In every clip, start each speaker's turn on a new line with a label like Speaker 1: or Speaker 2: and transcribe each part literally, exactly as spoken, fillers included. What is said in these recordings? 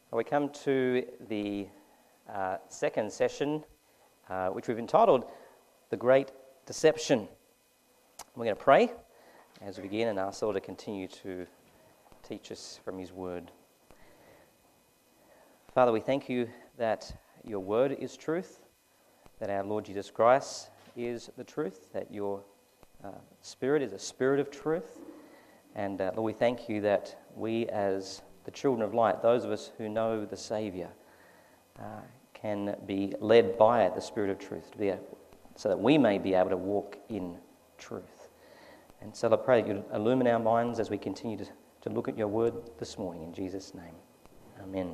Speaker 1: We come to the uh, second session, uh, which we've entitled The Great Deception. We're going to pray as we begin and ask the Lord to continue to teach us from His Word. Father, we thank you that your Word is truth, that our Lord Jesus Christ is the truth, that your uh, Spirit is a Spirit of truth. And uh, Lord, we thank you that we as the children of light, those of us who know the Saviour, uh, can be led by the Spirit of truth to be a, so that we may be able to walk in truth. And so I pray that you illumine our minds as we continue to, to look at your word this morning. In Jesus' name, amen.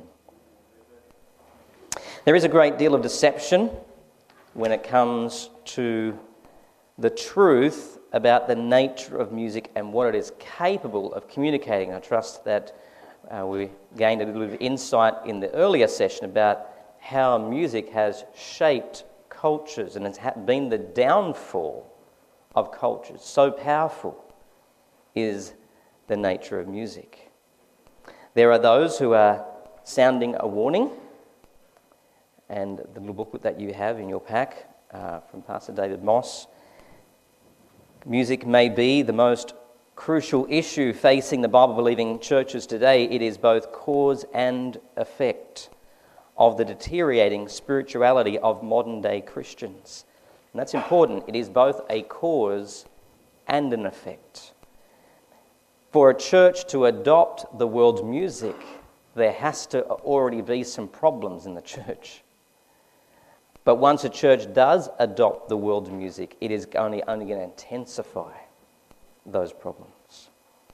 Speaker 1: There is a great deal of deception when it comes to the truth about the nature of music and what it is capable of communicating. I trust that Uh, we gained a little bit of insight in the earlier session about how music has shaped cultures and it's been the downfall of cultures. So powerful is the nature of music. There are those who are sounding a warning, and the little booklet that you have in your pack uh, from Pastor David Moss. Music may be the most crucial issue facing the Bible-believing churches today. It is both cause and effect of the deteriorating spirituality of modern-day Christians. And that's important. It is both a cause and an effect. For a church to adopt the world's music, there has to already be some problems in the church. But once a church does adopt the world's music, it is only, only going to intensify those problems.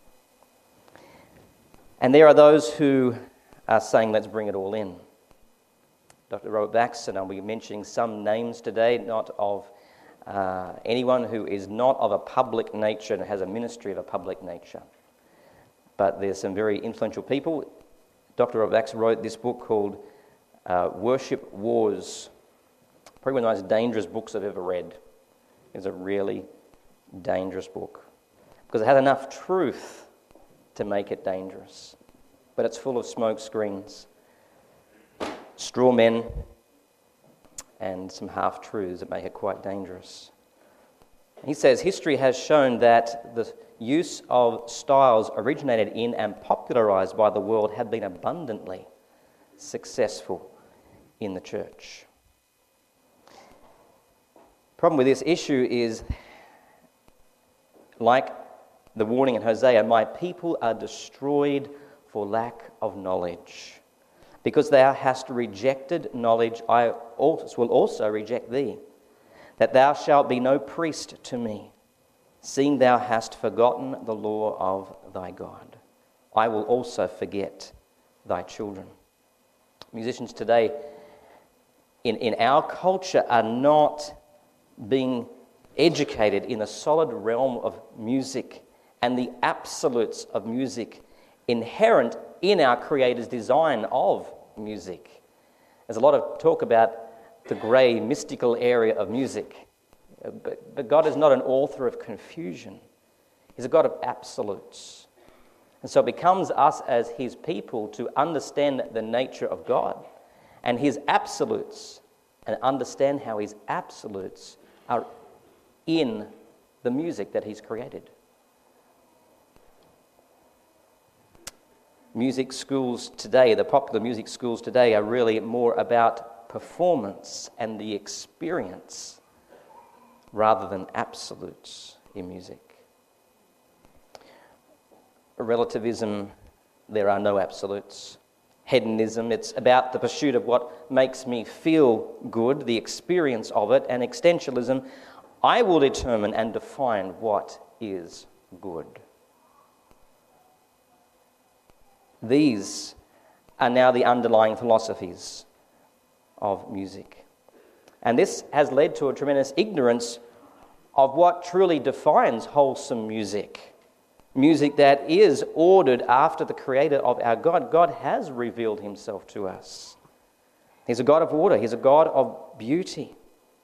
Speaker 1: And there are those who are saying, let's bring it all in. Doctor Robert Baxter, I'll be mentioning some names today, not of uh, anyone who is not of a public nature and has a ministry of a public nature. But there's some very influential people. Doctor Robert Baxter wrote this book called uh, Worship Wars. Probably one of the most dangerous books I've ever read. It's a really dangerous book, because it has enough truth to make it dangerous. But it's full of smoke screens, straw men, and some half-truths that make it quite dangerous. He says, history has shown that the use of styles originated in and popularized by the world have been abundantly successful in the church. The problem with this issue is, like the warning in Hosea, my people are destroyed for lack of knowledge. Because thou hast rejected knowledge, I will also reject thee. That thou shalt be no priest to me, seeing thou hast forgotten the law of thy God. I will also forget thy children. Musicians today in, in our culture are not being educated in the solid realm of music and the absolutes of music inherent in our Creator's design of music. There's a lot of talk about the grey, mystical area of music. But, but God is not an author of confusion. He's a God of absolutes. And so it becomes us as His people to understand the nature of God and His absolutes, and understand how His absolutes are in the music that He's created. Music schools today, the popular music schools today, are really more about performance and the experience rather than absolutes in music. Relativism, there are no absolutes. Hedonism, it's about the pursuit of what makes me feel good, the experience of it. And existentialism, I will determine and define what is good. These are now the underlying philosophies of music. And this has led to a tremendous ignorance of what truly defines wholesome music. Music that is ordered after the Creator of our God. God has revealed Himself to us. He's a God of order. He's a God of beauty.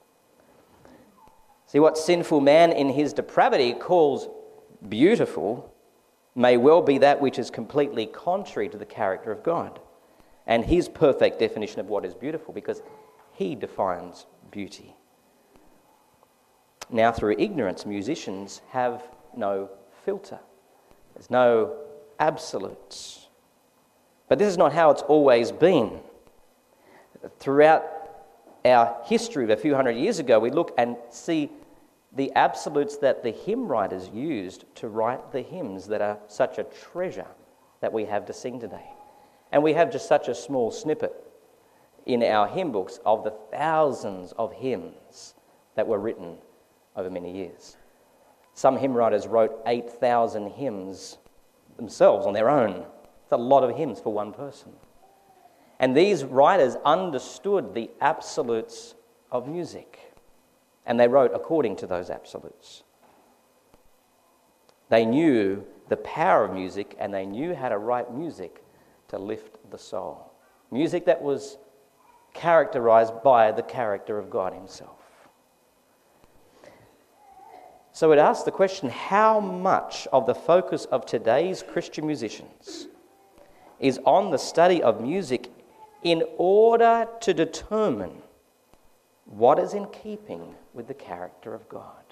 Speaker 1: See, what sinful man in his depravity calls beautiful may well be that which is completely contrary to the character of God. and his perfect definition of what is beautiful, because he defines beauty. Now, through ignorance, musicians have no filter. There's no absolutes. But this is not how it's always been. Throughout our history of a few hundred years ago, we look and see the absolutes that the hymn writers used to write the hymns that are such a treasure that we have to sing today. And we have just such a small snippet in our hymn books of the thousands of hymns that were written over many years. Some hymn writers wrote eight thousand hymns themselves on their own. It's a lot of hymns for one person. And these writers understood the absolutes of music, and they wrote according to those absolutes. They knew the power of music, and they knew how to write music to lift the soul. Music that was characterized by the character of God himself. So it asks the question, how much of the focus of today's Christian musicians is on the study of music in order to determine what is in keeping with the character of God,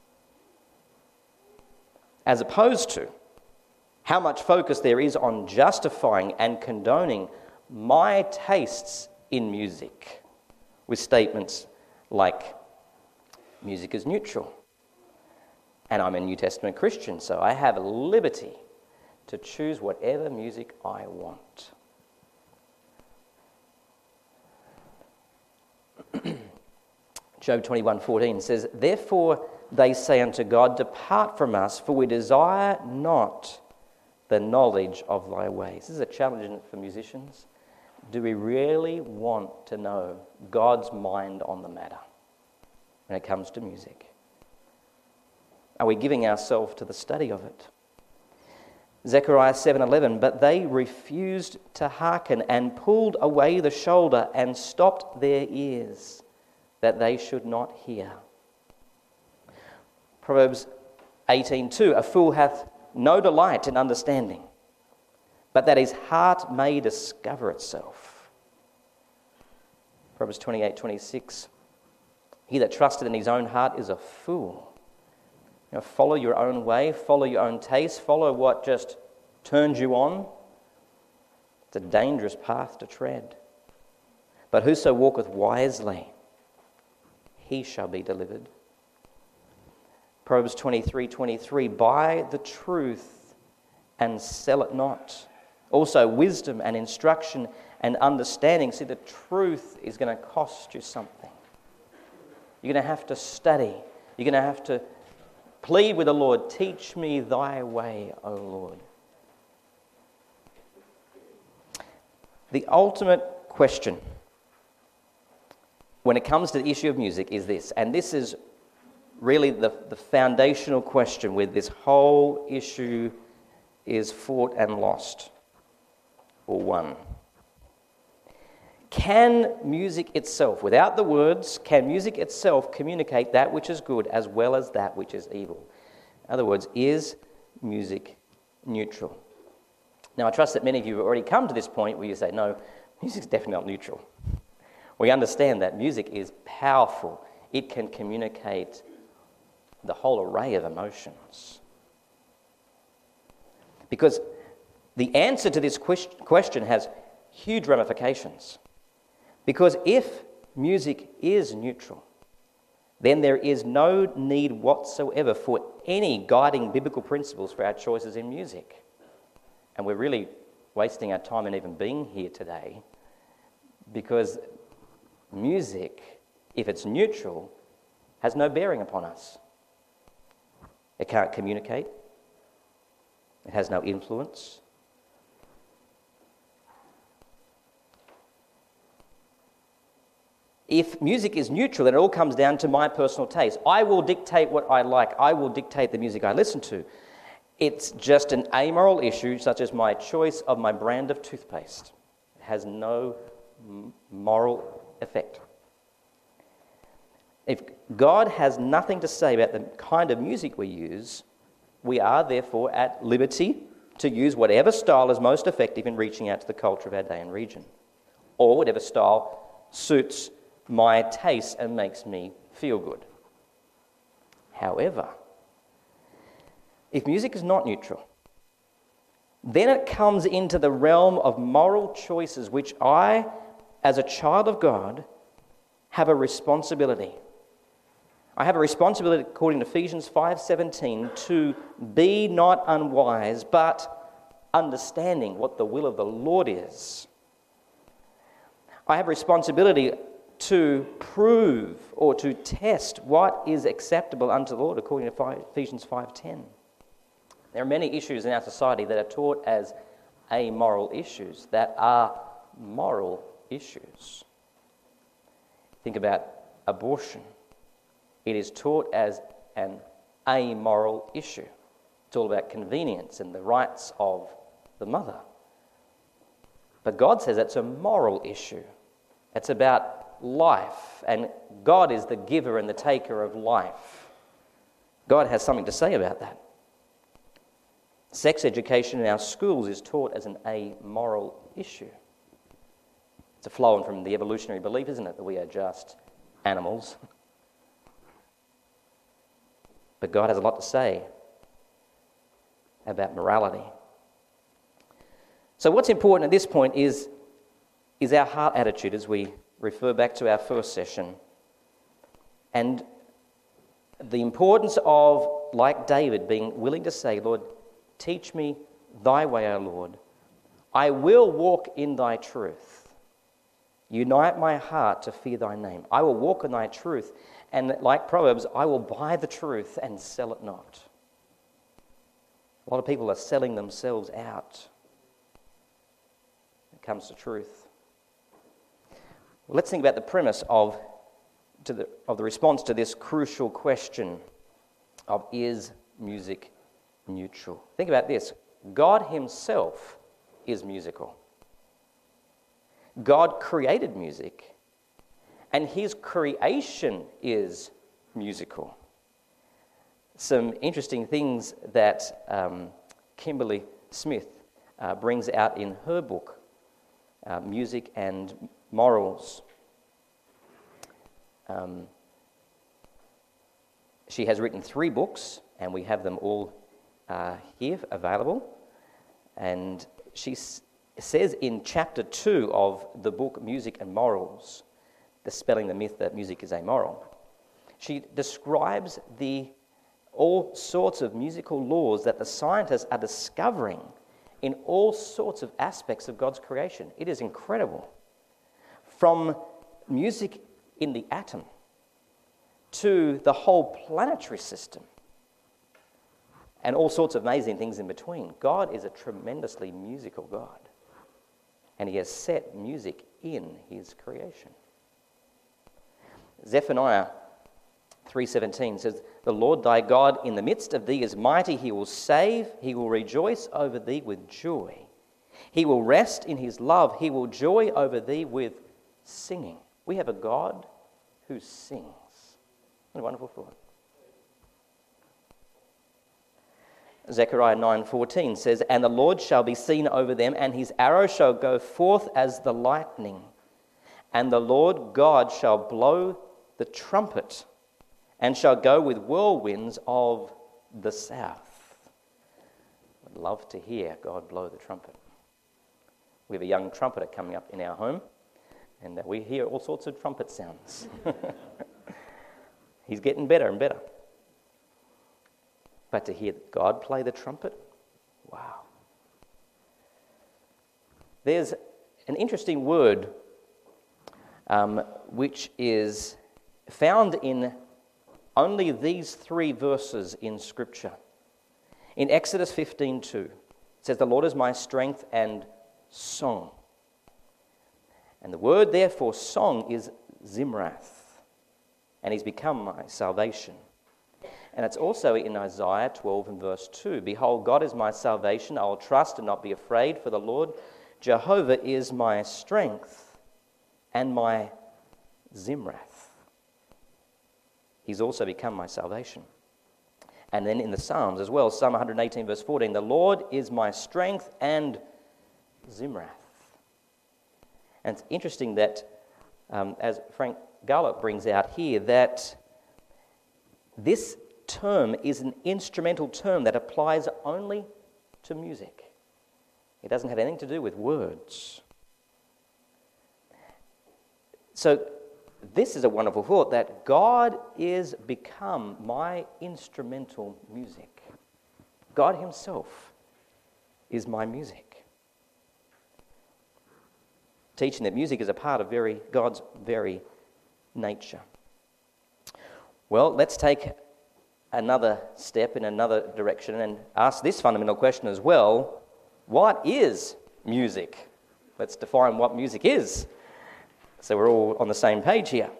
Speaker 1: as opposed to how much focus there is on justifying and condoning my tastes in music with statements like, music is neutral, and I'm a New Testament Christian, so I have liberty to choose whatever music I want. Job twenty-one fourteen says, therefore they say unto God, depart from us, for we desire not the knowledge of thy ways. This is a challenge, isn't it, for musicians? Do we really want to know God's mind on the matter when it comes to music? Are we giving ourselves to the study of it? Zechariah seven eleven, but they refused to hearken and pulled away the shoulder and stopped their ears, that they should not hear. Proverbs eighteen two, a fool hath no delight in understanding, but that his heart may discover itself. Proverbs twenty-eight twenty-six, he that trusted in his own heart is a fool. You know, follow your own way, follow your own taste, follow what just turns you on. It's a dangerous path to tread. But whoso walketh wisely, he shall be delivered. Proverbs twenty-three twenty-three, buy the truth and sell it not. Also, wisdom and instruction and understanding. See, the truth is going to cost you something. You're going to have to study. You're going to have to plead with the Lord, teach me thy way, O Lord. The ultimate question when it comes to the issue of music is this, and this is really the, the foundational question with this whole issue is fought and lost, or won. Can music itself, without the words, can music itself communicate that which is good as well as that which is evil? In other words, is music neutral? Now, I trust that many of you have already come to this point where you say, no, music's definitely not neutral. We understand that music is powerful. It can communicate the whole array of emotions. Because the answer to this question has huge ramifications. Because if music is neutral, then there is no need whatsoever for any guiding biblical principles for our choices in music. And we're really wasting our time in even being here today, because music, if it's neutral, has no bearing upon us. It can't communicate. It has no influence. If music is neutral, then it all comes down to my personal taste. I will dictate what I like. I will dictate the music I listen to. It's just an amoral issue, such as my choice of my brand of toothpaste. It has no moral effect. If God has nothing to say about the kind of music we use, we are therefore at liberty to use whatever style is most effective in reaching out to the culture of our day and region. or whatever style suits my taste and makes me feel good. However, if music is not neutral, then it comes into the realm of moral choices which I, as a child of God, have a responsibility. I have a responsibility, according to Ephesians five seventeen, to be not unwise, but understanding what the will of the Lord is. I have a responsibility to prove or to test what is acceptable unto the Lord, according to Ephesians five ten. There are many issues in our society that are taught as amoral issues, that are moral issues. Think about abortion. It is taught as an amoral issue. It's all about convenience and the rights of the mother. But God says it's a moral issue. It's about life, and God is the giver and the taker of life. God has something to say about that. Sex education in our schools is taught as an amoral issue. It's a flow on from the evolutionary belief, isn't it, that we are just animals. But God has a lot to say about morality. So what's important at this point is, is our heart attitude as we refer back to our first session. And the importance of, like David, being willing to say, Lord, teach me thy way, O Lord. I will walk in thy truth. Unite my heart to fear thy name. I will walk in thy truth. And like Proverbs, I will buy the truth and sell it not. A lot of people are selling themselves out when it comes to truth. Well, let's think about the premise of, to the, of the response to this crucial question of, is music neutral? Think about this. God himself is musical. God created music, and his creation is musical. Some interesting things that um, Kimberly Smith uh, brings out in her book, uh, Music and Morals. Um, she has written three books, and we have them all uh, here available. And she s- says in chapter two of the book Music and Morals, dispelling the myth that music is amoral, she describes the all sorts of musical laws that the scientists are discovering in all sorts of aspects of God's creation. It is incredible. From music in the atom to the whole planetary system and all sorts of amazing things in between. God is a tremendously musical God, and he has set music in his creation. Zephaniah three seventeen says, the Lord thy God in the midst of thee is mighty. He will save. He will rejoice over thee with joy. He will rest in his love. He will joy over thee with singing. We have a God who sings. What a wonderful thought. Zechariah nine fourteen says, and the Lord shall be seen over them, and his arrow shall go forth as the lightning. And the Lord God shall blow the trumpet, and shall go with whirlwinds of the south. I'd love to hear God blow the trumpet. We have a young trumpeter coming up in our home, and we hear all sorts of trumpet sounds. He's getting better and better. But to hear God play the trumpet, wow. There's an interesting word um, which is found in only these three verses in Scripture. In Exodus fifteen two, it says, the Lord is my strength and song. And the word there for song is Zimrath, and he's become my salvation. And it's also in Isaiah twelve and verse two. Behold, God is my salvation. I will trust and not be afraid, for the Lord Jehovah is my strength and my Zimrath. He's also become my salvation. And then in the Psalms as well, Psalm one eighteen verse fourteen, the Lord is my strength and Zimrath. And it's interesting that, um, as Frank Gallup brings out here, that this term is an instrumental term that applies only to music. It doesn't have anything to do with words. So this is a wonderful thought, that God is become my instrumental music. God himself is my music. Teaching that music is a part of very God's very nature. Well, let's take another step in another direction and ask this fundamental question as well. What is music? Let's define what music is, so we're all on the same page here.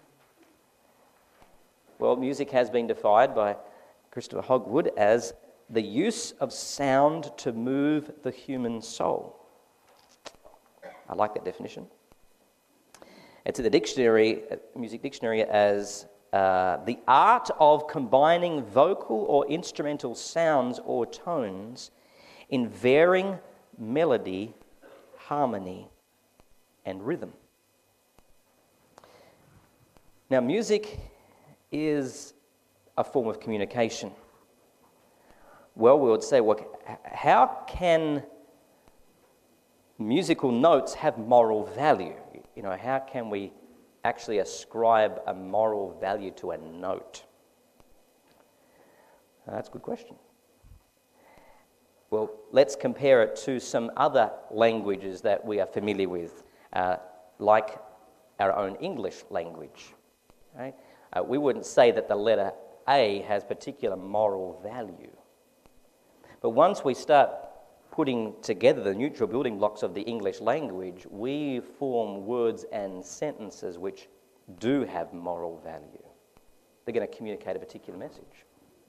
Speaker 1: Well, music has been defined by Christopher Hogwood as the use of sound to move the human soul. I like that definition. It's in the dictionary, music dictionary, as uh, the art of combining vocal or instrumental sounds or tones in varying melody, harmony, and rhythm. Now, music is a form of communication. Well, we would say, well, how can musical notes have moral value? You know, how can we actually ascribe a moral value to a note? Uh, that's a good question. Well, let's compare it to some other languages that we are familiar with, uh, like our own English language. Right? Uh, we wouldn't say that the letter A has particular moral value. But once we start putting together the neutral building blocks of the English language, we form words and sentences which do have moral value. They're going to communicate a particular message.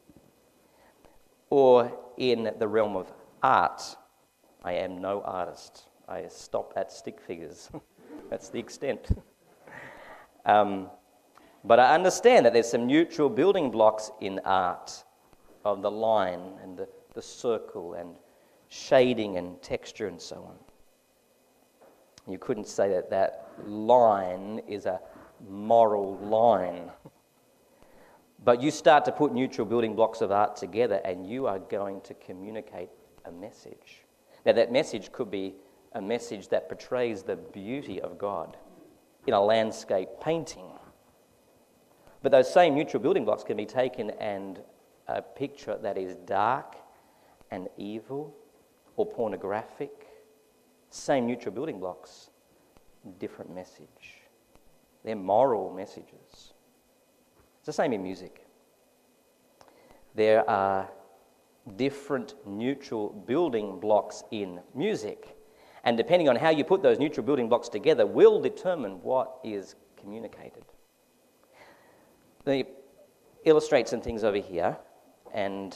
Speaker 1: Or in the realm of art, I am no artist. I stop at stick figures. That's the extent. um, but I understand that there's some neutral building blocks in art of the line and the, the circle and shading and texture and so on. You couldn't say that that line is a moral line. But you start to put neutral building blocks of art together and you are going to communicate a message. Now, that message could be a message that portrays the beauty of God in a landscape painting. But those same neutral building blocks can be taken and a picture that is dark and evil or pornographic. Same neutral building blocks, different message. They're moral messages. It's the same in music. There are different neutral building blocks in music. And depending on how you put those neutral building blocks together will determine what is communicated. Let me illustrate some things over here. And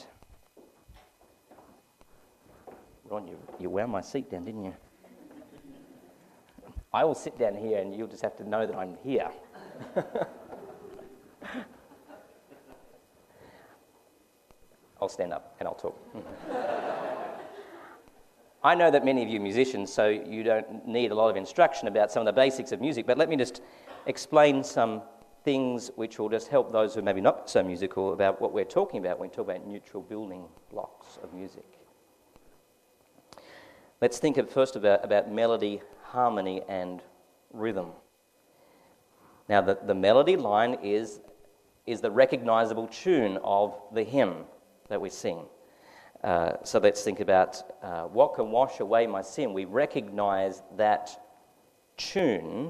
Speaker 1: Ron, you, you wound my seat down, didn't you? I will sit down here and you'll just have to know that I'm here. I'll stand up and I'll talk. I know that many of you are musicians, so you don't need a lot of instruction about some of the basics of music, but let me just explain some things which will just help those who are maybe not so musical about what we're talking about when we talk about neutral building blocks of music. Let's think at first about, about melody, harmony, and rhythm. Now, the, the melody line is, is the recognizable tune of the hymn that we sing. Uh, so let's think about uh, what can wash away my sin. We recognize that tune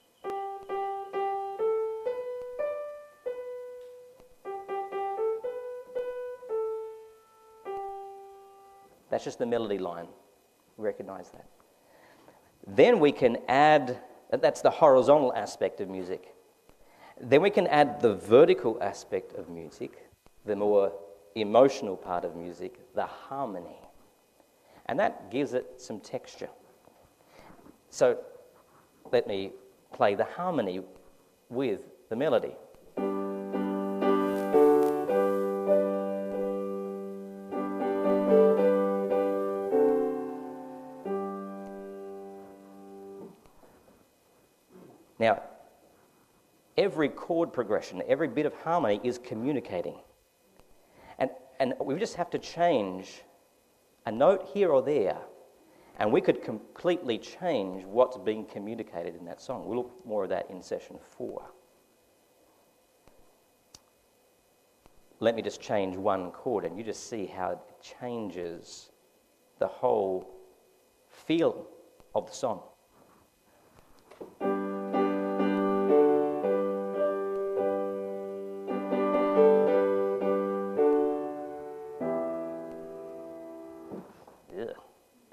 Speaker 1: that's just the melody line. We recognize that. Then we can add, that's the horizontal aspect of music. Then we can add the vertical aspect of music, the more emotional part of music, the harmony. And that gives it some texture. So let me play the harmony with the melody. Now, every chord progression, every bit of harmony is communicating. And, and we just have to change a note here or there, and we could completely change what's being communicated in that song. We'll look more of that in session four. Let me just change one chord, and you just see how it changes the whole feel of the song. Yeah.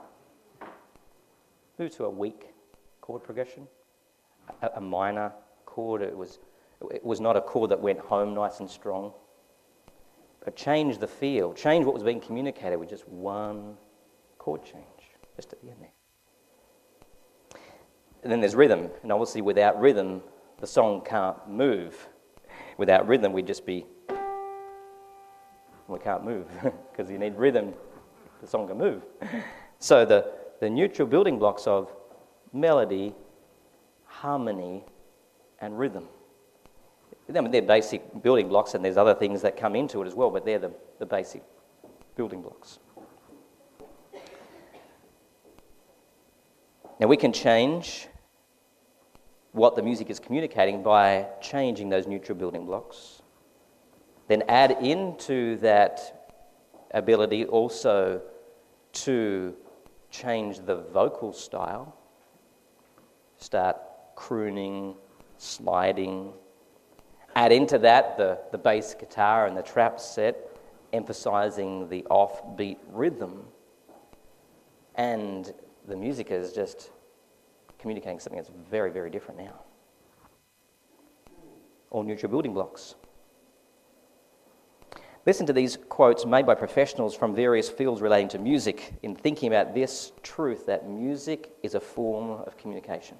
Speaker 1: Move to a weak chord progression, a, a minor chord. It was, it was not a chord that went home nice and strong. But change the feel, change what was being communicated with just one chord change, just at the end there. And then there's rhythm, and obviously without rhythm, the song can't move. Without rhythm, we'd just be, we can't move, because you need rhythm, the song can move. So the, the neutral building blocks of melody, harmony, and rhythm. They're basic building blocks, and there's other things that come into it as well, but they're the, the basic building blocks. Now, we can change what the music is communicating by changing those neutral building blocks. Then add into that ability also to change the vocal style. Start crooning, sliding. Add into that the, the bass guitar and the trap set, emphasizing the offbeat rhythm. And the music is just communicating something that's very, very different now. All neutral building blocks. Listen to these quotes made by professionals from various fields relating to music in thinking about this truth that music is a form of communication.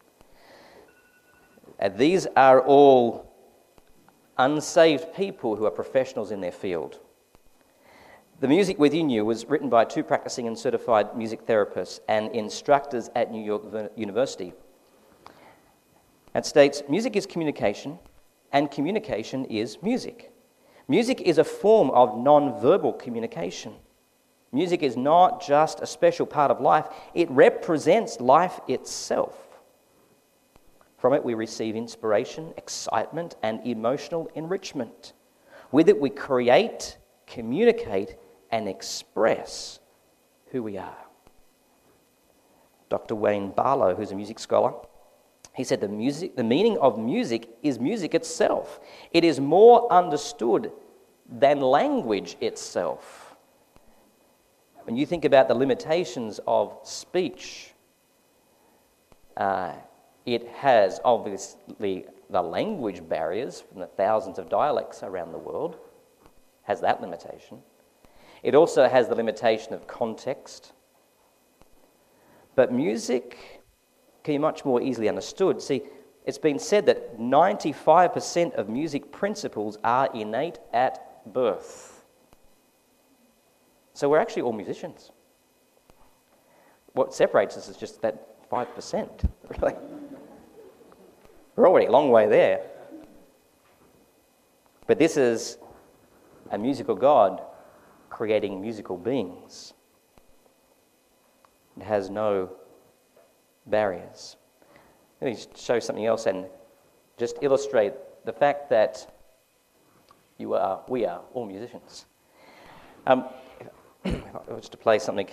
Speaker 1: And these are all unsaved people who are professionals in their field. The Music Within You was written by two practicing and certified music therapists and instructors at New York University. It states, music is communication, and communication is music. Music is a form of non-verbal communication. Music is not just a special part of life, it represents life itself. From it, we receive inspiration, excitement, and emotional enrichment. With it, we create, communicate, and express who we are. Doctor Wayne Barlow, who's a music scholar, he said the music, the meaning of music is music itself. It is more understood than language itself. When you think about the limitations of speech, uh, it has obviously the language barriers from the thousands of dialects around the world, has that limitation. It also has the limitation of context. But music can be much more easily understood. See, it's been said that ninety-five percent of music principles are innate at birth. So we're actually all musicians. What separates us is just that five percent, really. We're already a long way there. But this is a musical God creating musical beings. It has no barriers. Let me show something else and just illustrate the fact that you are, we are all musicians. Um, if I was to play something.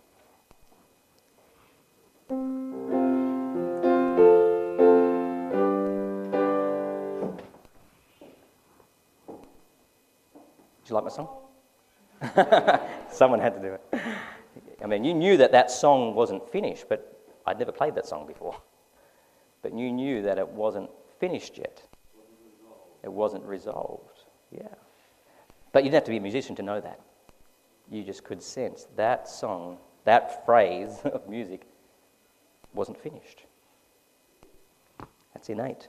Speaker 1: Did you like my song? Someone had to do it. I mean, you knew that that song wasn't finished, but I'd never played that song before. But you knew that it wasn't finished yet. It wasn't resolved. Yeah. But you didn't have to be a musician to know that. You just could sense that song, that phrase of music wasn't finished. That's innate.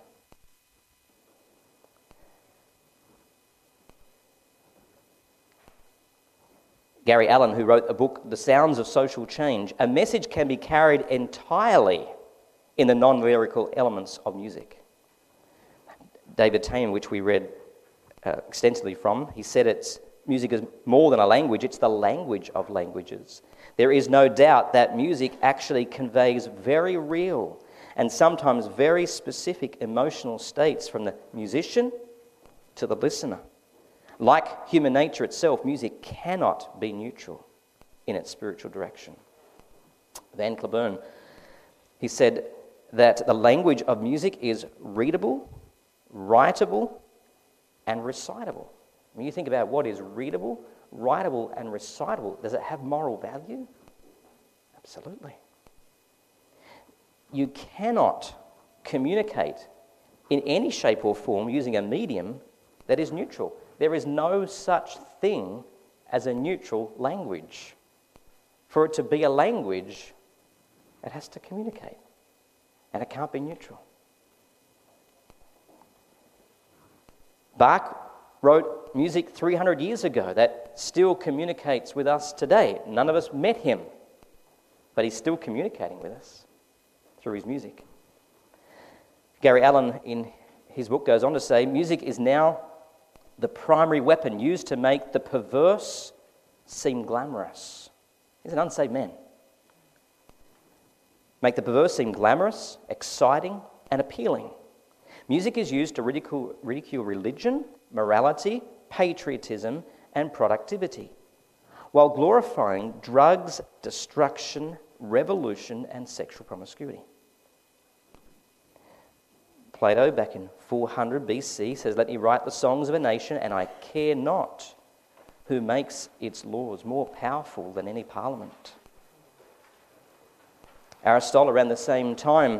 Speaker 1: Gary Allen, who wrote a book, The Sounds of Social Change, a message can be carried entirely in the non-lyrical elements of music. David Tame, which we read uh, extensively from, he said it's music is more than a language, it's the language of languages. There is no doubt that music actually conveys very real and sometimes very specific emotional states from the musician to the listener. Like human nature itself, music cannot be neutral in its spiritual direction. Van Cliburn, he said that the language of music is readable, writable, and recitable. When you think about what is readable, writable, and recitable, does it have moral value? Absolutely. You cannot communicate in any shape or form using a medium that is neutral. There is no such thing as a neutral language. For it to be a language, it has to communicate, and it can't be neutral. Bach wrote music three hundred years ago that still communicates with us today. None of us met him, but he's still communicating with us through his music. Gary Allen, in his book, goes on to say, music is now the primary weapon used to make the perverse seem glamorous. He's an unsaved man. Make the perverse seem glamorous, exciting, and appealing. Music is used to ridicule, ridicule religion, morality, patriotism, and productivity, while glorifying drugs, destruction, revolution, and sexual promiscuity. Plato, back in four hundred B C, says, "Let me write the songs of a nation, and I care not who makes its laws more powerful than any parliament." Aristotle, around the same time,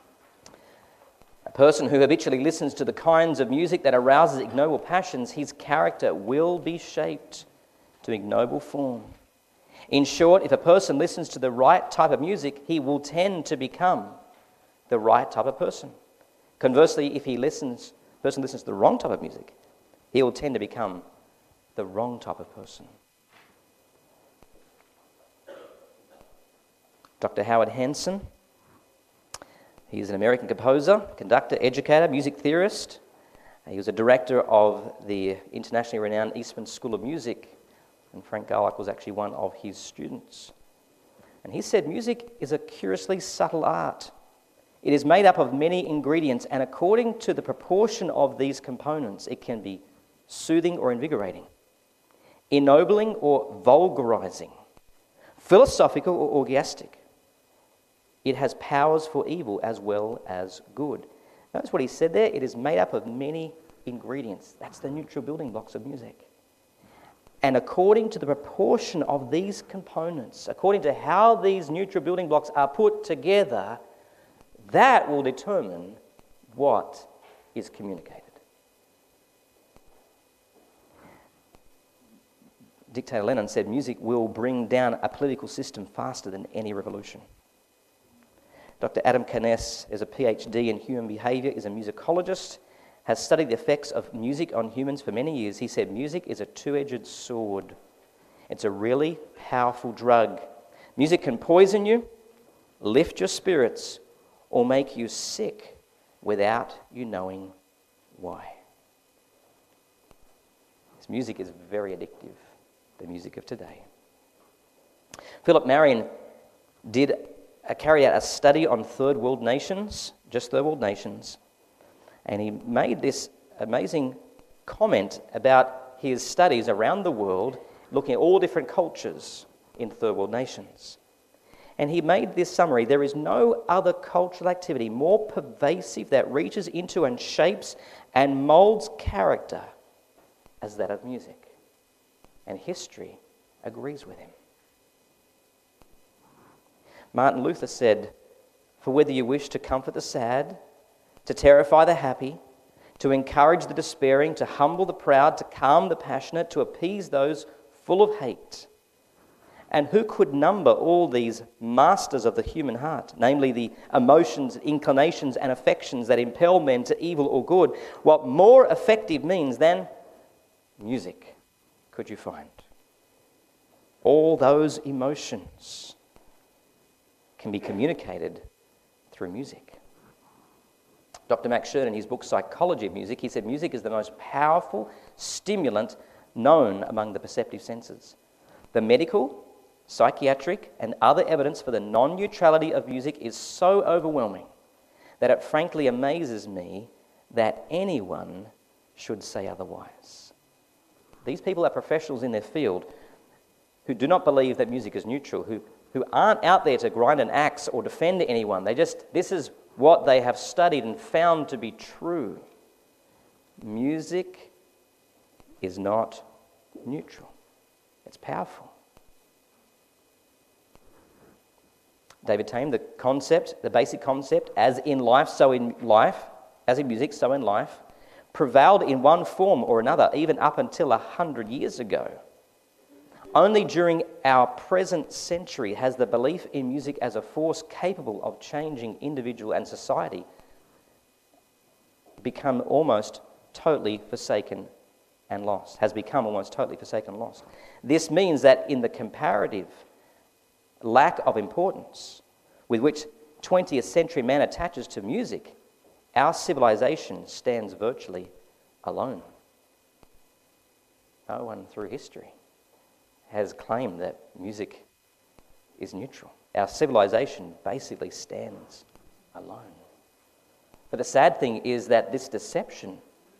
Speaker 1: a person who habitually listens to the kinds of music that arouses ignoble passions, his character will be shaped to ignoble form. In short, if a person listens to the right type of music, he will tend to become the right type of person. Conversely, if he listens, person listens to the wrong type of music, he will tend to become the wrong type of person. Doctor Howard Hanson, he's an American composer, conductor, educator, music theorist. He was a director of the internationally renowned Eastman School of Music, and Frank Garlock was actually one of his students. And he said music is a curiously subtle art. It is made up of many ingredients, and according to the proportion of these components, it can be soothing or invigorating, ennobling or vulgarizing, philosophical or orgiastic. It has powers for evil as well as good. Notice what he said there. It is made up of many ingredients. That's the neutral building blocks of music. And according to the proportion of these components, according to how these neutral building blocks are put together, that will determine what is communicated. Dictator Lenin said music will bring down a political system faster than any revolution. Doctor Adam Canes is a P H D in human behaviour, is a musicologist, has studied the effects of music on humans for many years. He said music is a two-edged sword. It's a really powerful drug. Music can poison you, lift your spirits, or make you sick without you knowing why. This music is very addictive, the music of today. Philip Marion did uh, carried out a study on third world nations, just third world nations, and he made this amazing comment about his studies around the world, looking at all different cultures in third world nations. And he made this summary: there is no other cultural activity more pervasive that reaches into and shapes and molds character as that of music. And history agrees with him. Martin Luther said, "For whether you wish to comfort the sad, to terrify the happy, to encourage the despairing, to humble the proud, to calm the passionate, to appease those full of hate. And who could number all these masters of the human heart, namely the emotions, inclinations, and affections that impel men to evil or good? What more effective means than music could you find? All those emotions can be communicated through music. Doctor Max Scherner, in his book Psychology of Music, he said music is the most powerful stimulant known among the perceptive senses. The medical, psychiatric, and other evidence for the non-neutrality of music is so overwhelming that it frankly amazes me that anyone should say otherwise. These people are professionals in their field who do not believe that music is neutral, who, who aren't out there to grind an axe or defend anyone. They just, this is what they have studied and found to be true. Music is not neutral. It's powerful. David Tame, the concept, the basic concept, as in life, so in life, as in music, so in life, prevailed in one form or another, even up until a hundred years ago. Only during our present century has the belief in music as a force capable of changing individual and society become almost totally forsaken and lost, has become almost totally forsaken and lost. This means that in the comparative lack of importance with which twentieth century man attaches to music, our civilization stands virtually alone. No one through history has claimed that music is neutral. Our civilization basically stands alone. But the sad thing is that this deception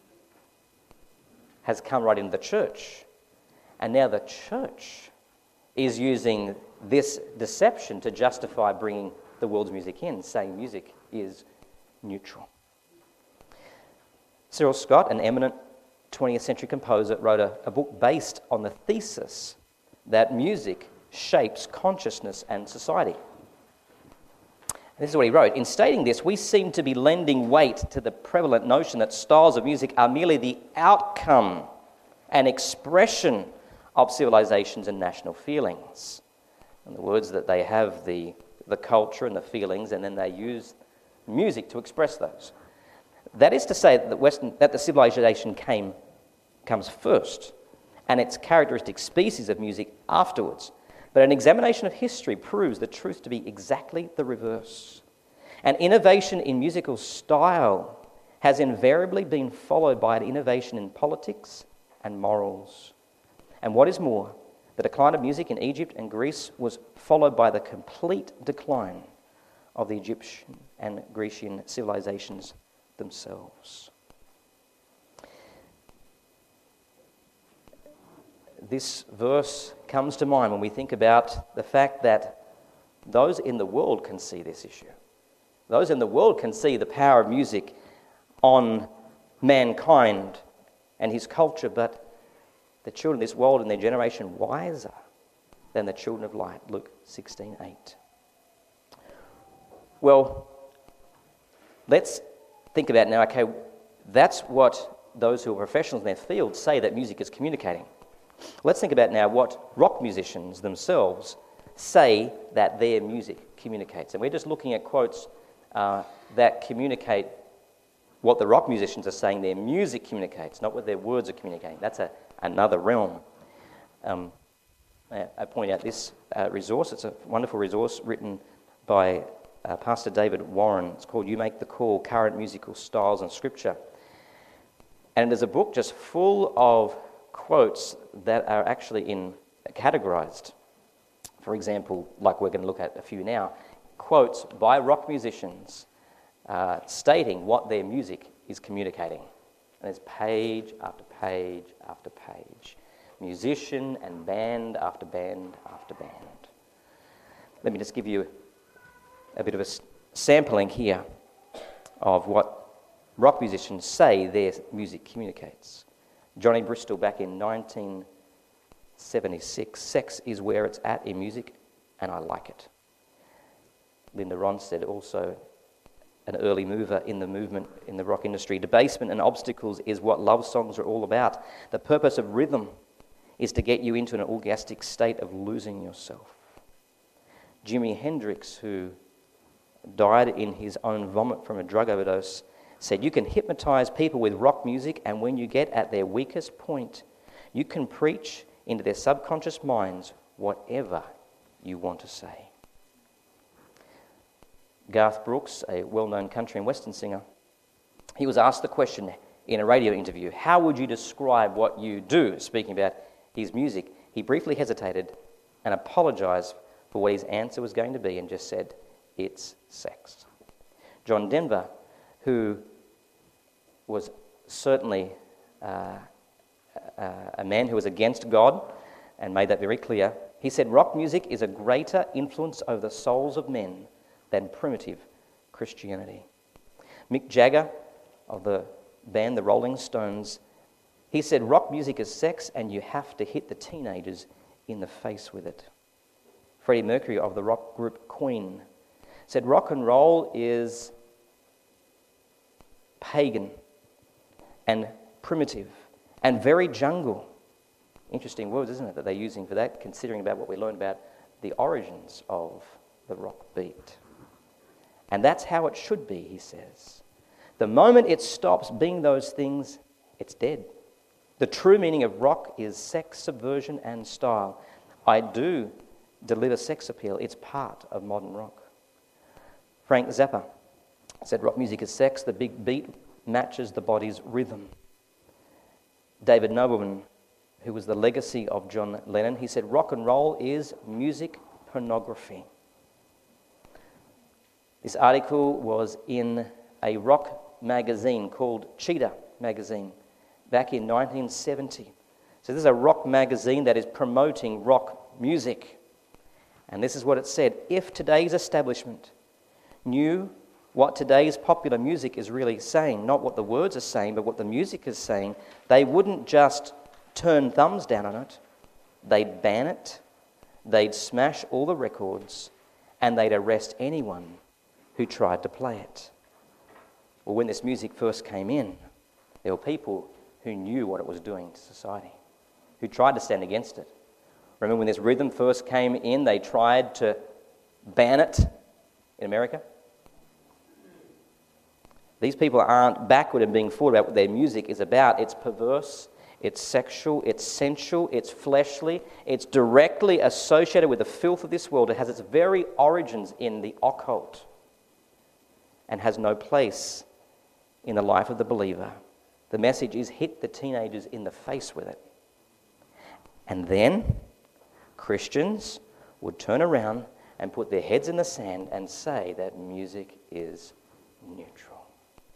Speaker 1: has come right into the church. And now the church is using this deception to justify bringing the world's music in, saying music is neutral. Cyril Scott, an eminent twentieth century composer, wrote a, a book based on the thesis that music shapes consciousness and society. And this is what he wrote. In stating this, we seem to be lending weight to the prevalent notion that styles of music are merely the outcome and expression of civilizations and national feelings. In the words that they have the, the culture and the feelings, and then they use music to express those. That is to say that the Western, that the civilization came comes first, and its characteristic species of music afterwards. But an examination of history proves the truth to be exactly the reverse. An innovation in musical style has invariably been followed by an innovation in politics and morals. And what is more, the decline of music in Egypt and Greece was followed by the complete decline of the Egyptian and Grecian civilizations themselves. This verse comes to mind when we think about the fact that those in the world can see this issue. Those in the world can see the power of music on mankind and his culture, but the children of this world and their generation wiser than the children of light. Luke sixteen eight. Well, let's think about now, okay, that's what those who are professionals in their field say that music is communicating. Let's think about now what rock musicians themselves say that their music communicates. And we're just looking at quotes uh, that communicate what the rock musicians are saying their music communicates, not what their words are communicating. That's a, another realm. Um, I, I point out this uh, resource. It's a wonderful resource written by uh, Pastor David Warren. It's called You Make the Call, Current Musical Styles and Scripture. And it is a book just full of quotes that are actually in categorized. For example, like we're going to look at a few now, quotes by rock musicians uh, stating what their music is communicating. And there's page after page after page. Musician and band after band after band. Let me just give you a bit of a sampling here of what rock musicians say their music communicates. Johnny Bristol back in nineteen seventy-six, sex is where it's at in music and I like it. Linda Ronstadt, also an early mover in the movement in the rock industry. Debasement and obstacles is what love songs are all about. The purpose of rhythm is to get you into an orgastic state of losing yourself. Jimi Hendrix, who died in his own vomit from a drug overdose, said, you can hypnotize people with rock music, and when you get at their weakest point, you can preach into their subconscious minds whatever you want to say. Garth Brooks, a well-known country and western singer, he was asked the question in a radio interview, how would you describe what you do, speaking about his music? He briefly hesitated and apologised for what his answer was going to be and just said, it's sex. John Denver, who was certainly uh, uh, a man who was against God and made that very clear, he said, rock music is a greater influence over the souls of men than primitive Christianity. Mick Jagger of the band The Rolling Stones, he said, rock music is sex and you have to hit the teenagers in the face with it. Freddie Mercury of the rock group Queen said, rock and roll is pagan and primitive and very jungle. Interesting words, isn't it, that they're using for that, considering about what we learned about the origins of the rock beat. And that's how it should be, he says. The moment it stops being those things, it's dead. The true meaning of rock is sex, subversion, and style. I do deliver sex appeal. It's part of modern rock. Frank Zappa said rock music is sex. The big beat matches the body's rhythm. David Nobleman, who was the legacy of John Lennon, he said rock and roll is music pornography. This article was in a rock magazine called Cheetah magazine back in nineteen seventy. So this is a rock magazine that is promoting rock music. And this is what it said. If today's establishment knew what today's popular music is really saying, not what the words are saying, but what the music is saying, they wouldn't just turn thumbs down on it. They'd ban it, they'd smash all the records, and they'd arrest anyone who tried to play it. Well, when this music first came in, there were people who knew what it was doing to society, who tried to stand against it. Remember when this rhythm first came in, they tried to ban it in America? These people aren't backward in being forward about what their music is about. It's perverse, it's sexual, it's sensual, it's fleshly, it's directly associated with the filth of this world. It has its very origins in the occult and has no place in the life of the believer. The message is hit the teenagers in the face with it. And then Christians would turn around and put their heads in the sand and say that music is neutral.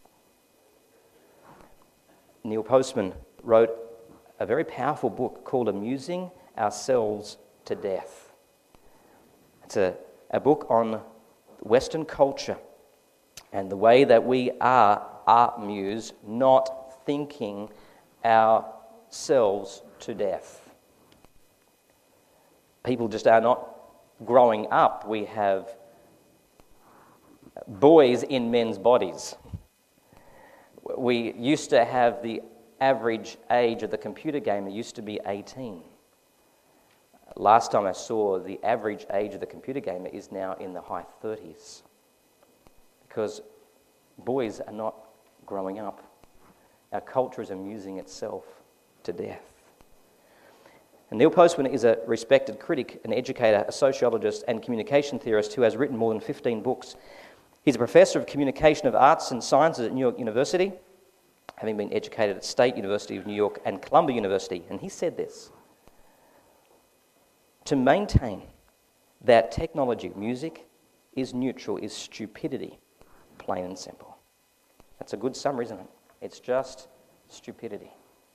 Speaker 1: Neil Postman wrote a very powerful book called Amusing Ourselves to Death. It's a, a book on Western culture and the way that we are art muse, not thinking ourselves to death. People just are not growing up. We have boys in men's bodies. We used to have the average age of the computer gamer used to be eighteen. Last time I saw, the average age of the computer gamer is now in the high thirties. Because boys are not growing up. Our culture is amusing itself to death. And Neil Postman is a respected critic, an educator, a sociologist, and communication theorist who has written more than fifteen books. He's a professor of communication of arts and sciences at New York University, having been educated at State University of New York and Columbia University. And he said this: to maintain that technology, music, is neutral, is stupidity, plain and simple. That's a good summary, isn't it? It's just stupidity.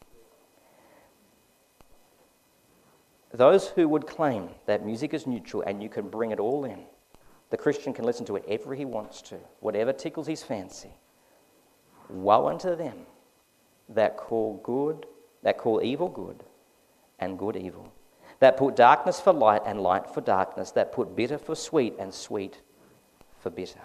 Speaker 1: Those who would claim that music is neutral and you can bring it all in, the Christian can listen to whatever he wants to, whatever tickles his fancy, woe unto them that call good, that call evil good, and good evil, that put darkness for light and light for darkness, that put bitter for sweet and sweet for bitter.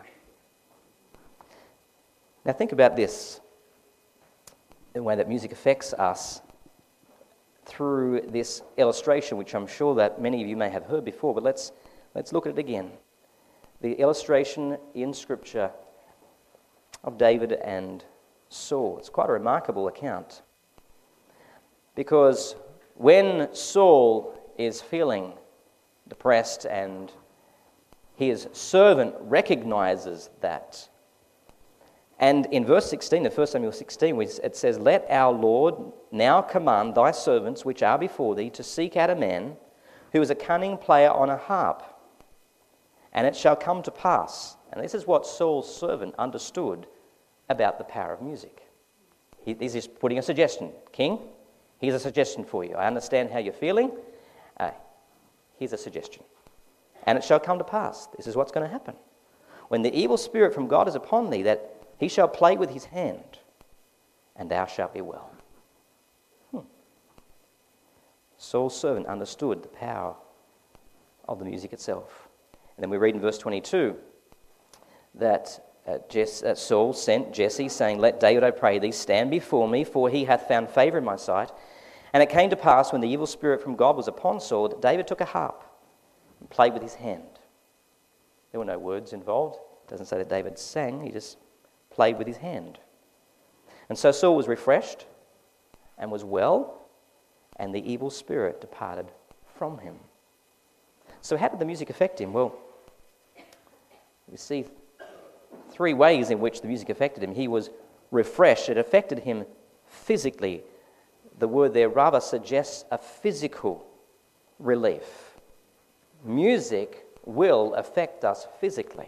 Speaker 1: Now think about this, the way that music affects us through this illustration, which I'm sure that many of you may have heard before, but let's let's look at it again. The illustration in Scripture of David and Saul. It's quite a remarkable account. Because when Saul is feeling depressed and His servant recognizes that. And in verse sixteen of First Samuel sixteen, it says, "Let our Lord now command thy servants which are before thee to seek out a man who is a cunning player on a harp. And it shall come to pass," and this is what Saul's servant understood about the power of music. He, he's just putting a suggestion. "King, here's a suggestion for you. I understand how you're feeling. Uh, here's a suggestion. And it shall come to pass," this is what's going to happen, "when the evil spirit from God is upon thee, that he shall play with his hand, and thou shalt be well." Hmm. Saul's servant understood the power of the music itself. And then we read in verse twenty-two that uh, Jess, uh, Saul sent Jesse, saying, "Let David, I pray thee, stand before me, for he hath found favour in my sight." And it came to pass, when the evil spirit from God was upon Saul, that David took a harp and played with his hand. There were no words involved. It doesn't say that David sang, he just played with his hand. And so Saul was refreshed and was well, and the evil spirit departed from him. So how did the music affect him? Well, we see three ways in which the music affected him. He was refreshed. It affected him physically. The word there rather suggests a physical relief. Music will affect us physically.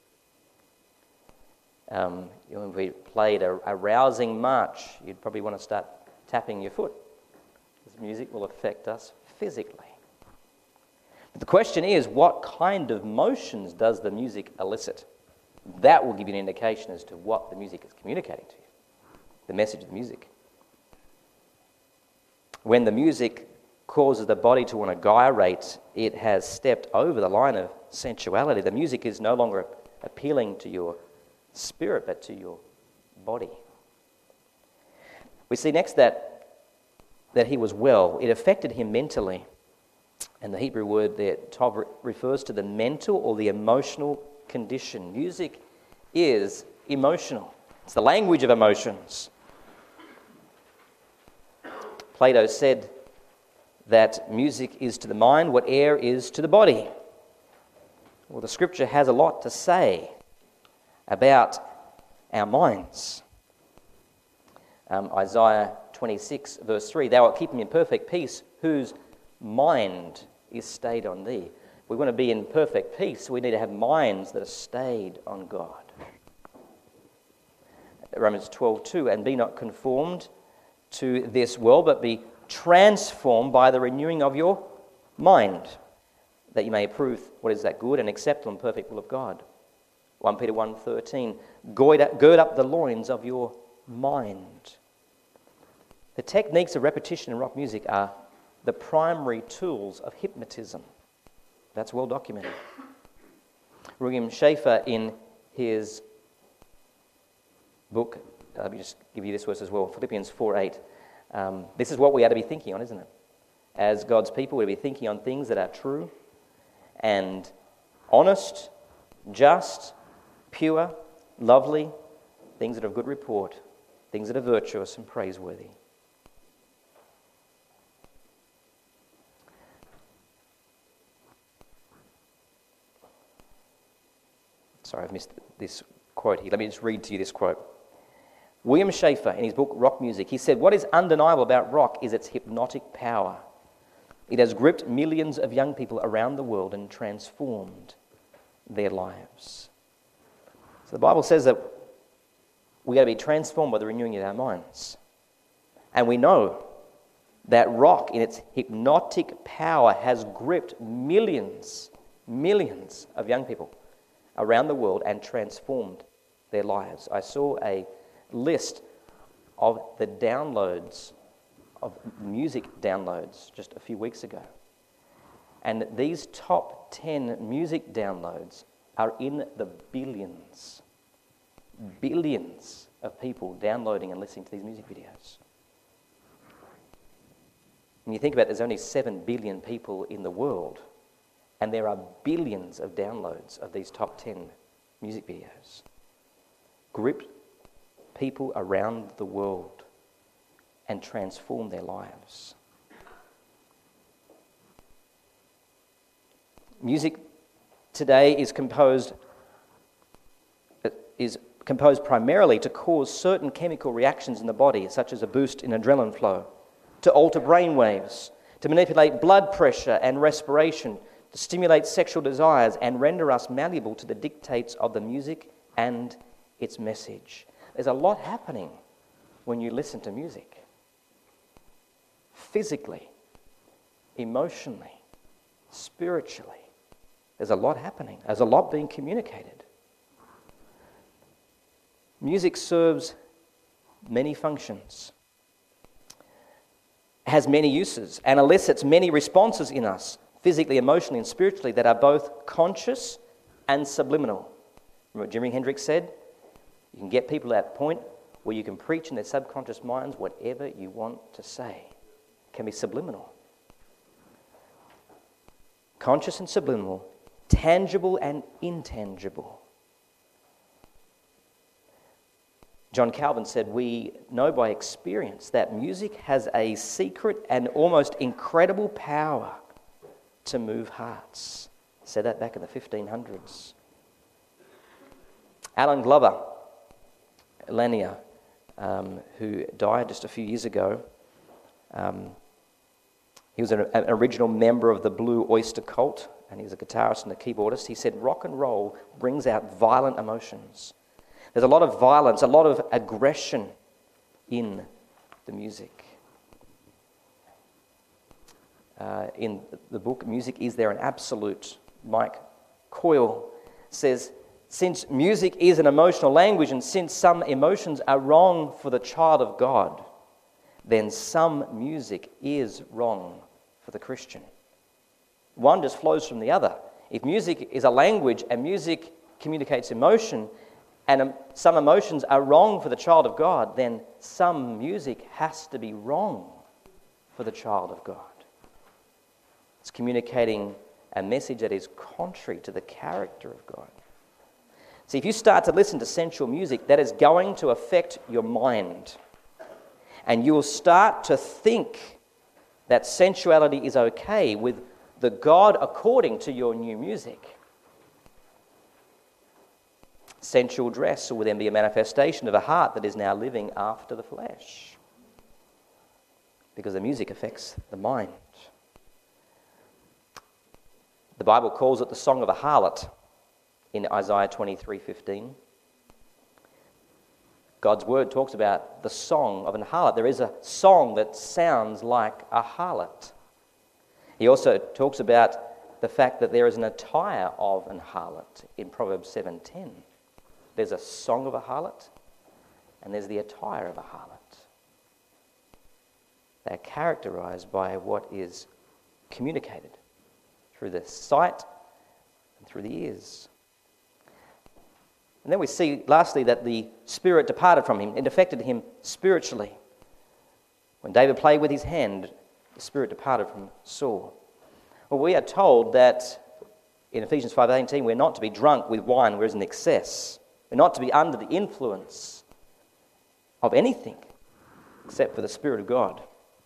Speaker 1: Um, you know, if we played a, a rousing march, you'd probably want to start tapping your foot, because music will affect us physically. But the question is, what kind of motions does the music elicit? That will give you an indication as to what the music is communicating to you, the message of the music. When the music causes the body to want to gyrate, it has stepped over the line of sensuality. The music is no longer appealing to your spirit, but to your body. We see next that, that he was well. It affected him mentally. And the Hebrew word there, tov, refers to the mental or the emotional condition. Music is emotional. It's the language of emotions. Plato said that music is to the mind what air is to the body. Well, the scripture has a lot to say about our minds. Um, Isaiah twenty-six, verse three, "Thou art keeping in perfect peace, whose mind is stayed on thee." If we want to be in perfect peace, we need to have minds that are stayed on God. Romans twelve two, "And be not conformed to this world, but be transformed by the renewing of your mind, that you may approve what is that good and acceptable and perfect will of God." First Peter one thirteen, gird up the loins of your mind. The techniques of repetition in rock music are the primary tools of hypnotism. That's well documented. William Schaeffer, in his book, uh, let me just give you this verse as well, Philippians four eight. Um, this is what we are to be thinking on, isn't it? As God's people, we're to be thinking on things that are true and honest, just, pure, lovely, things that are of good report, things that are virtuous and praiseworthy. Sorry, I've missed this quote here. Let me just read to you this quote. William Schaeffer, in his book Rock Music, he said, "What is undeniable about rock is its hypnotic power. It has gripped millions of young people around the world and transformed their lives." So the Bible says that we got to be transformed by the renewing of our minds. And we know that rock, in its hypnotic power, has gripped millions, millions of young people around the world and transformed their lives. I saw a list of the downloads, of music downloads, just a few weeks ago. And these top ten music downloads are in the billions. Billions of people downloading and listening to these music videos. When you think about it, there's only seven billion people in the world, and there are billions of downloads of these top ten music videos. Gripped people around the world and transform their lives. Music today is composed is composed primarily to cause certain chemical reactions in the body, such as a boost in adrenaline flow, to alter brain waves, to manipulate blood pressure and respiration, to stimulate sexual desires and render us malleable to the dictates of the music and its message. There's a lot happening when you listen to music. Physically, emotionally, spiritually. There's a lot happening. There's a lot being communicated. Music serves many functions, has many uses, and elicits many responses in us, physically, emotionally, and spiritually, that are both conscious and subliminal. Remember what Jimi Hendrix said? You can get people to that point where you can preach in their subconscious minds whatever you want to say. It can be subliminal. Conscious and subliminal, tangible and intangible. John Calvin said, "We know by experience that music has a secret and almost incredible power to move hearts." He said that back in the fifteen hundreds. Alan Glover, Lanier, um, who died just a few years ago, um, he was an, an original member of the Blue Oyster Cult, and he was a guitarist and a keyboardist. He said, "Rock and roll brings out violent emotions. There's a lot of violence, a lot of aggression in the music." Uh, in the book, Music, Is There an Absolute? Mike Coyle says, "Since music is an emotional language, and since some emotions are wrong for the child of God, then some music is wrong for the Christian." One just flows from the other. If music is a language and music communicates emotion, and um, some emotions are wrong for the child of God, then some music has to be wrong for the child of God. It's communicating a message that is contrary to the character of God. See, if you start to listen to sensual music, that is going to affect your mind. And you will start to think that sensuality is okay with the God according to your new music. Sensual dress will then be a manifestation of a heart that is now living after the flesh, because the music affects the mind. The Bible calls it the song of a harlot in Isaiah twenty-three fifteen. God's word talks about the song of an harlot. There is a song that sounds like a harlot. He also talks about the fact that there is an attire of an harlot in Proverbs seven ten. There's a song of a harlot, and there's the attire of a harlot. They're characterized by what is communicated through the sight and through the ears. And then we see, lastly, that the Spirit departed from him and affected him spiritually. When David played with his hand, the Spirit departed from Saul. Well, we are told that in Ephesians five eighteen, we're not to be drunk with wine where is in excess. We're not to be under the influence of anything except for the Spirit of God.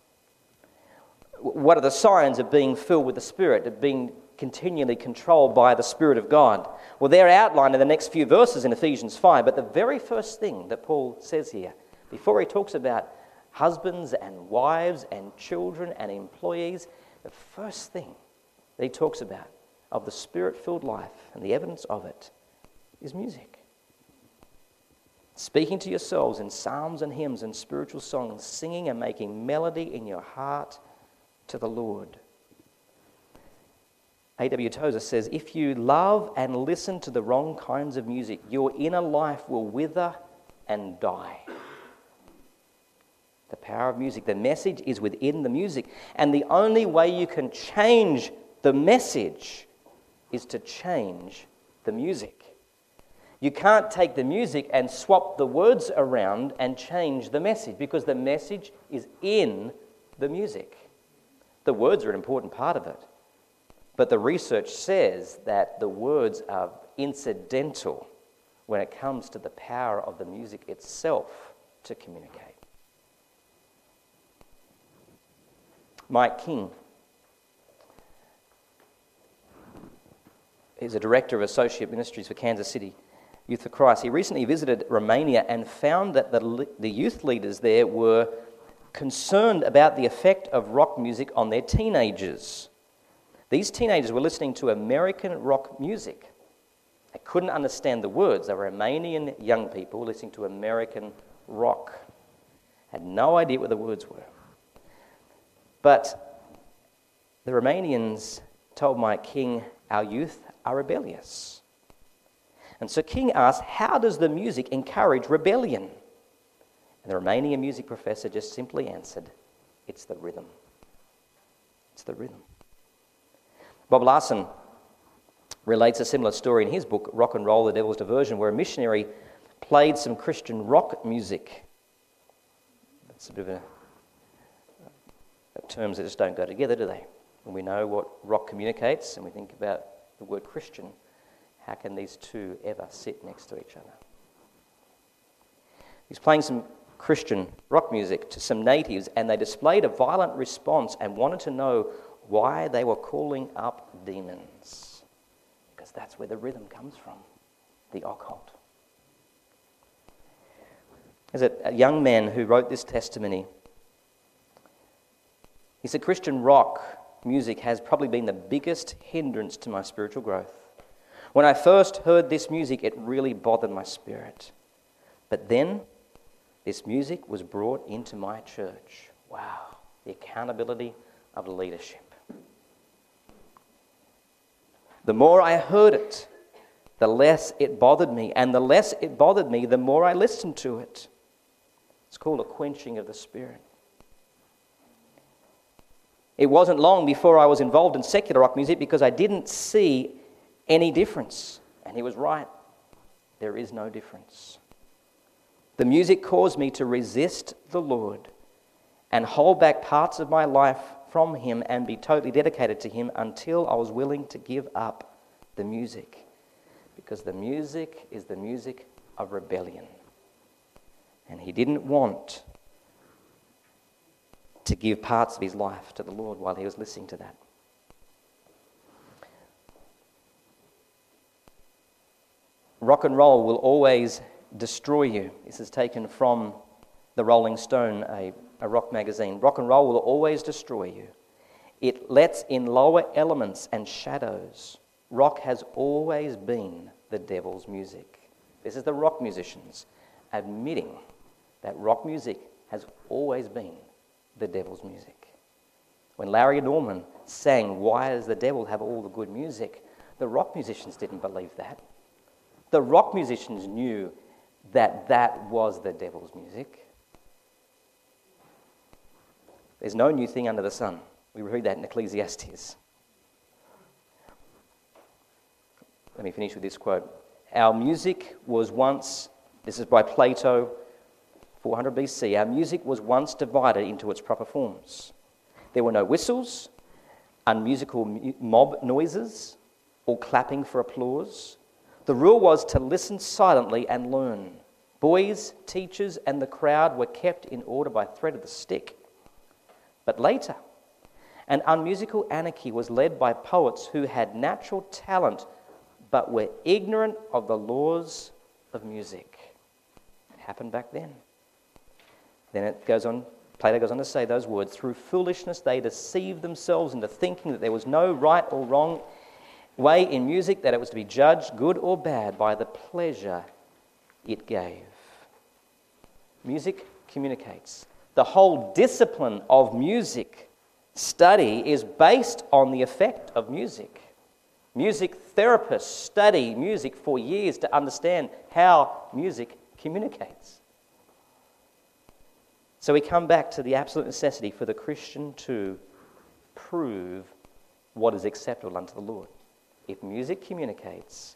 Speaker 1: What are the signs of being filled with the Spirit, of being continually controlled by the Spirit of God? Well, they're outlined in the next few verses in Ephesians five, but the very first thing that Paul says here, before he talks about husbands and wives and children and employees, the first thing that he talks about of the Spirit-filled life and the evidence of it is music. Speaking to yourselves in psalms and hymns and spiritual songs, singing and making melody in your heart to the Lord. A W Tozer says, "If you love and listen to the wrong kinds of music, your inner life will wither and die." The power of music. The message is within the music. And the only way you can change the message is to change the music. You can't take the music and swap the words around and change the message, because the message is in the music. The words are an important part of it. But the research says that the words are incidental when it comes to the power of the music itself to communicate. Mike King, He's a director of Associate Ministries for Kansas City Youth for Christ. He recently visited Romania and found that the, the youth leaders there were concerned about the effect of rock music on their teenagers. These teenagers were listening to American rock music. They couldn't understand the words. They were Romanian young people listening to American rock. Had no idea what the words were. But the Romanians told my king, our youth are rebellious. And so King asked, how does the music encourage rebellion? And the Romanian music professor just simply answered, it's the rhythm. It's the rhythm. Bob Larson relates a similar story in his book, Rock and Roll, The Devil's Diversion, where a missionary played some Christian rock music. That's a bit of a, a terms that just don't go together, do they? When we know what rock communicates and we think about the word Christian, how can these two ever sit next to each other? He's playing some Christian rock music to some natives, and they displayed a violent response and wanted to know why they were calling up demons. Because that's where the rhythm comes from, the occult. There's a, a young man who wrote this testimony. He said, Christian rock music has probably been the biggest hindrance to my spiritual growth. When I first heard this music, it really bothered my spirit. But then, this music was brought into my church. Wow, the accountability of leadership. The more I heard it, the less it bothered me. And the less it bothered me, the more I listened to it. It's called a quenching of the spirit. It wasn't long before I was involved in secular rock music because I didn't see any difference. And he was right. There is no difference. The music caused me to resist the Lord and hold back parts of my life from Him and be totally dedicated to Him until I was willing to give up the music. Because the music is the music of rebellion. And he didn't want to give parts of his life to the Lord while he was listening to that. Rock and roll will always destroy you. This is taken from the Rolling Stone, a, a rock magazine. Rock and roll will always destroy you. It lets in lower elements and shadows. Rock has always been the devil's music. This is the rock musicians admitting that rock music has always been the devil's music. When Larry Norman sang, "Why does the devil have all the good music?" the rock musicians didn't believe that. The rock musicians knew that that was the devil's music. There's no new thing under the sun. We read that in Ecclesiastes. Let me finish with this quote. Our music was once, this is by Plato, four hundred B C, our music was once divided into its proper forms. There were no whistles, unmusical mob noises, or clapping for applause. The rule was to listen silently and learn. Boys, teachers, and the crowd were kept in order by thread of the stick. But later, an unmusical anarchy was led by poets who had natural talent but were ignorant of the laws of music. It happened back then. Then it goes on, Plato goes on to say those words, through foolishness they deceived themselves into thinking that there was no right or wrong way in music, that it was to be judged good or bad by the pleasure it gave. Music communicates. The whole discipline of music study is based on the effect of music. Music therapists study music for years to understand how music communicates. So we come back to the absolute necessity for the Christian to prove what is acceptable unto the Lord. If music communicates,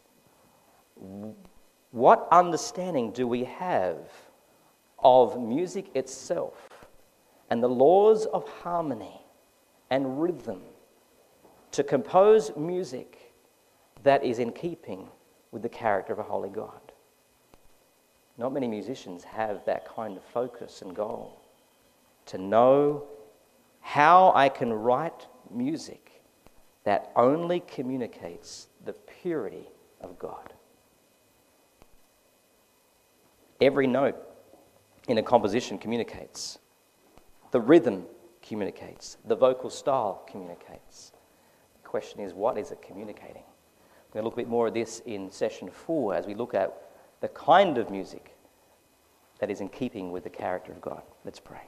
Speaker 1: what understanding do we have of music itself and the laws of harmony and rhythm to compose music that is in keeping with the character of a holy God? Not many musicians have that kind of focus and goal, to know how I can write music that only communicates the purity of God. Every note in a composition communicates. The rhythm communicates. The vocal style communicates. The question is, what is it communicating? We're going to look a bit more at this in session four as we look at the kind of music that is in keeping with the character of God. Let's pray.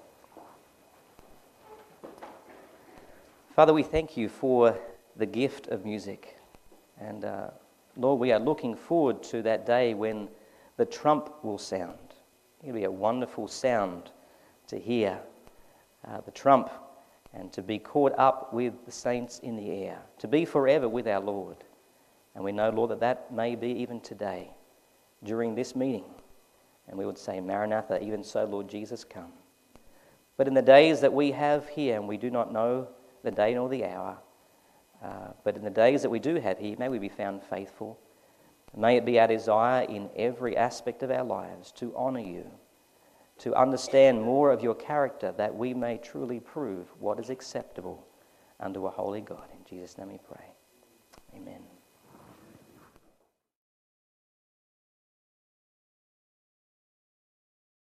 Speaker 1: Father, we thank you for the gift of music. And uh, Lord, we are looking forward to that day when the trump will sound. It'll be a wonderful sound to hear uh, the trump and to be caught up with the saints in the air, to be forever with our Lord. And we know, Lord, that that may be even today, during this meeting. And we would say, Maranatha, even so, Lord Jesus, come. But in the days that we have here, and we do not know the day nor the hour, uh, but in the days that we do have here, may we be found faithful. May it be our desire in every aspect of our lives to honour you, to understand more of your character, that we may truly prove what is acceptable unto a holy God. In Jesus' name we pray. Amen.